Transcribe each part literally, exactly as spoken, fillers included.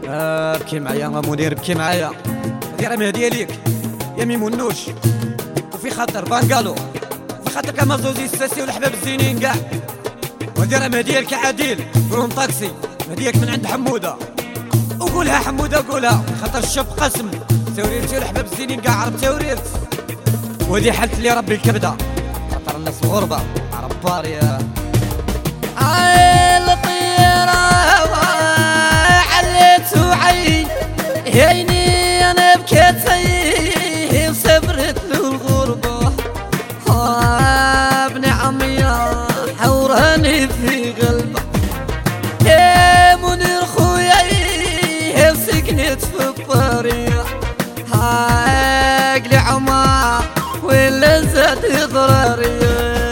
آه بكي معايا منير، بكي معايا. هادي راه مهديه ليك يا ميمونوش، وفي خاطر بانكالو، وفي خاطر كما زوزي الساسي والحباب الزينين كاع. وهادي راه مهديه لك عادل بروم طاكسي، مهديك من عند حموده. وقولها حموده قولها، خاطر الشاب قسم توريرتي والحباب الزينين كاع عرب توريرت. وهادي حلت لي ربي الكبده، خاطر الناس الغربه عرب باريا. عيل طيرة عليت وعين عيني انا بكيت فيه وصبرت له الغربة. ابن عمي حوراني في قلبه يا منير خويا وسكنت في الطريق. عقلي عمى ولا زاد ضراري.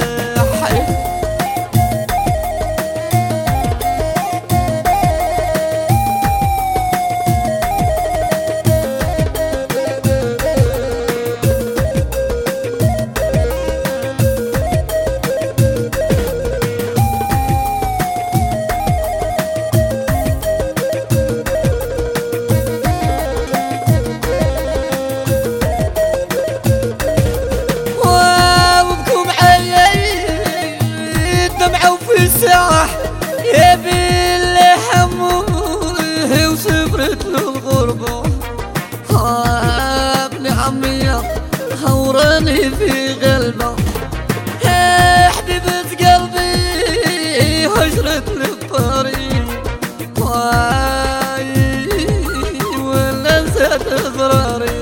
يا بالله حموه وصبرت له الغربة. ابن عمي حوراني في قلبه يا حبيبة قلبي هجرت للطريق. ولا زاد ضراري.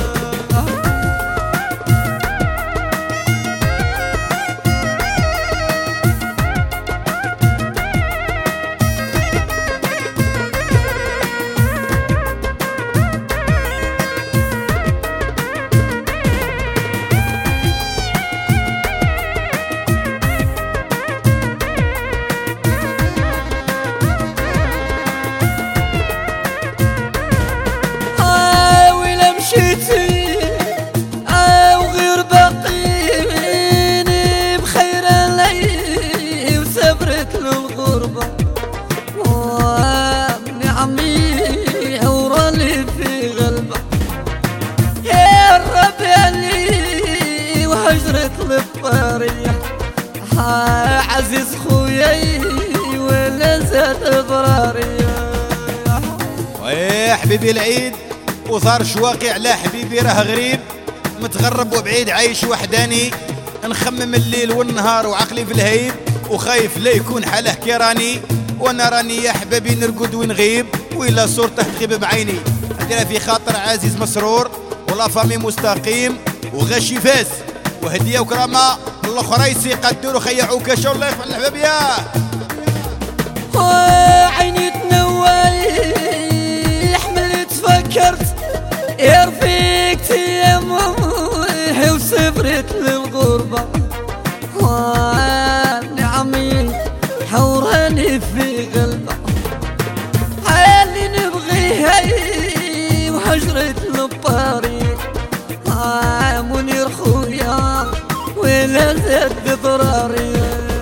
وابن عمي حوراني في قلبه يا الرب يلي وهجرت للطريق. عزيز خويا ولا زاد ضراري. ويا حبيبي العيد وصار شواقي على حبيبي راه غريب، متغرب وبعيد عايش وحداني، نخمم الليل والنهار وعقلي في الهيب، وخايف لا يكون حاله كيراني. وانا راني يا حبابي نرقد ونغيب وإلا صورته تغيب بعيني. عندنا في خاطر عزيز مسرور ولا فامي مستقيم وغشي فاس وهديه وكرامه الاخريسي قدروا خيعوا كاشو. الله يرحم الحباب ياه. عيني تنوي حملت فكرت يا رفيقتي يا ماما وصبرت للغربة. ابن عمي حوراني في قلبه اللي نبغيها وهجرت للطريق. منير خويا ولا زاد ضراري.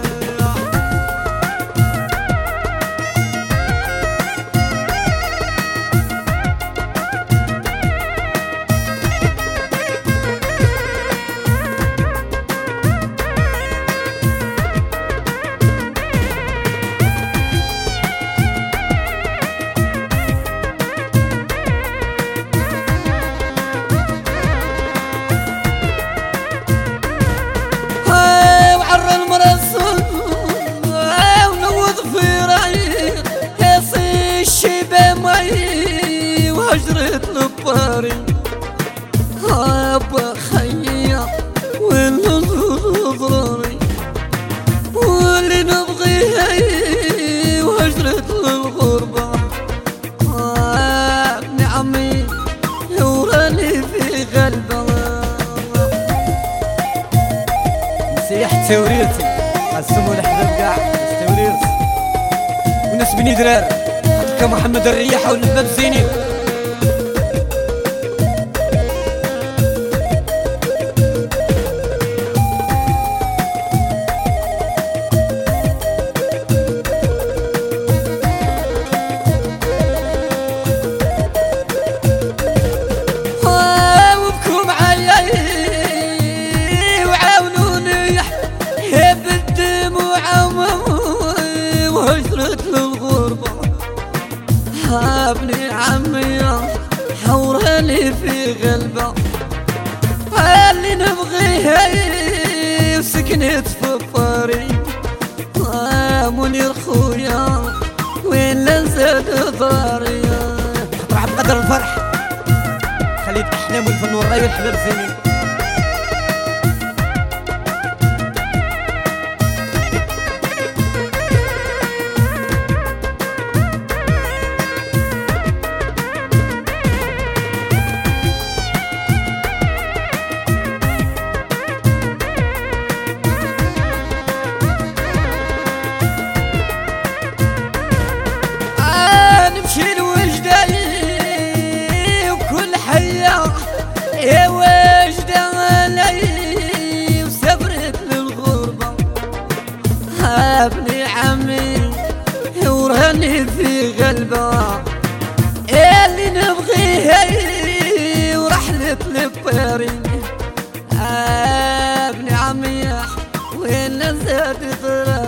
هجرت للطريق. هابا خيا ولا ضروري واللي نبغيها وهجرت للغربة. ابن عمي حوراني في قلبه. مسيح توريرتي قسموا الحباب كاع توريرتي وناس بني درار هكا محمد الرياح والحباب زينين. ابني عمي حوراني في غلبه اللي نبغيه وسكنت في الطريق منير خويا وين لزاد ضاري طلع بقدر الفرح خليت احلام والفن والراي والحباب زينين نمشي لوجدي وكل حية يا وجدي وسافرت للغربة ابني عمي وراني في غلبة اللي نبغيه ورحلة لباري ابني عمي وين زاد ضرب